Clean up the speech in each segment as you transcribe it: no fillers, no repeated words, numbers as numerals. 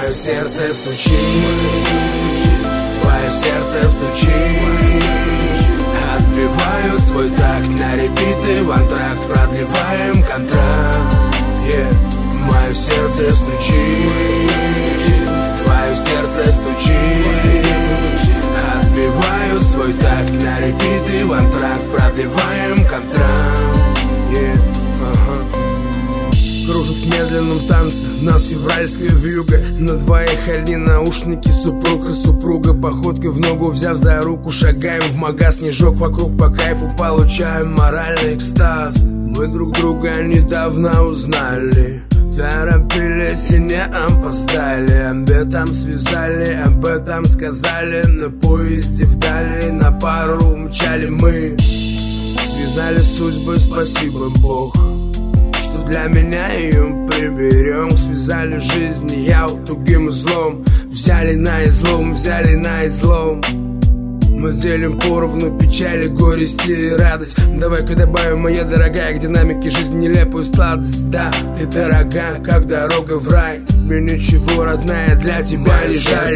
Мое сердце стучит, твое сердце стучит. Отбивают свой такт на репиты, в антракт продлеваем контракт. Мое сердце стучит, твое сердце стучит. Отбивают свой такт на репиты, в антракт продлеваем контракт. Кружит в медленном танце нас февральская вьюга. На двоих одни наушники, супруг и супруга. Походкой в ногу взяв за руку, шагаем в магаз. Снежок вокруг по кайфу, получаем моральный экстаз. Мы друг друга недавно узнали, торопились и не опоздали. Об этом связали, об этом сказали. На поезде вдали, на пару умчали мы. Связали судьбы, спасибо Бог, что для меня ее приберег. Связали жизни, я тугим узлом. Взяли на излом, взяли на излом. Мы делим поровну печали, горести и радость. Давай-ка добавим, моя дорогая, к динамике жизни нелепую сладость. Да, ты дорога, как дорога в рай. Мне ничего, родная, для тебя не жаль.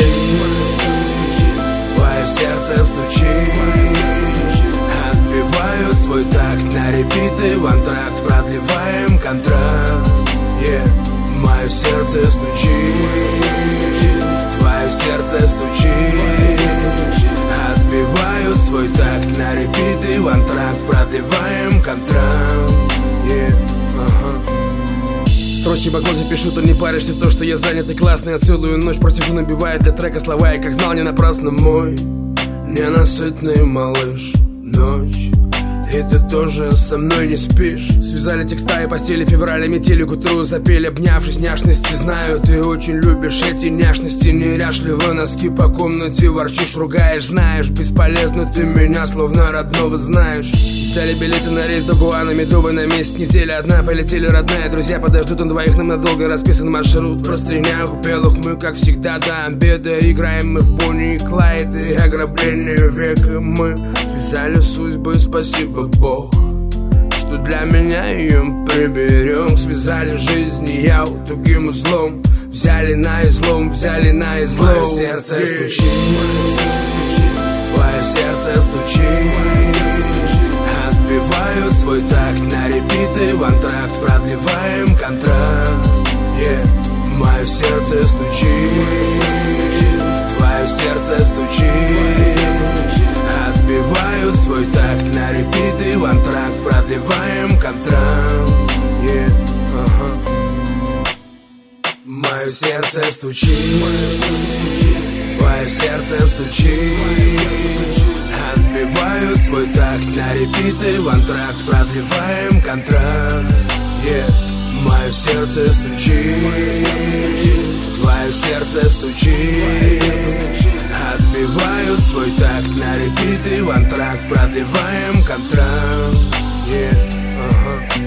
Твое сердце стучит. Отбивают свой такт на репиты, в антракт продлеваем контракт. Мое сердце стучит, твое сердце стучит. Отбивают свой такт на репиты, в антракт продлеваем контракт. Строчки по коде пишу, то не паришься. То, что я занят и классный, я целую ночь просижу, набивая для трека слова. И как знал, не напрасно мой ненасытный малыш. Ночь, и ты тоже со мной не спишь. Связали текста и постели, февраля метели, к утру запели, обнявшись. Няшности знаю, ты очень любишь эти няшности. Неряшливо носки по комнате ворчишь, ругаешь. Знаешь, бесполезно ты меня, словно родного знаешь. Взяли билеты на рейс до Гуана, медовый на месяц, неделя одна. Полетели, родная, друзья подождут, он двоих нам надолго. Расписан маршрут, простынях белых. Мы, как всегда, до обеда играем мы в Бонни и Клайд. И ограбление века мы связали судьбы, спасибо Бог, что для меня ее приберег. Связали жизни, я тугим узлом. Взяли на излом, взяли на излом. Мое сердце стучит, твое сердце стучит. Отбивают свой такт на репиты, в антракт продлеваем контракт. Мое сердце стучит, твое сердце стучит. Отбивают свой такт на репиты, в антракт продлеваем контракт. Мое сердце стучит, твое сердце стучит. Отбивают свой такт на репиты, в антракт продлеваем контракт. Мое сердце стучит, твое сердце стучит. Отбивают свой такт на репиты, в антракт продлеваем контракт.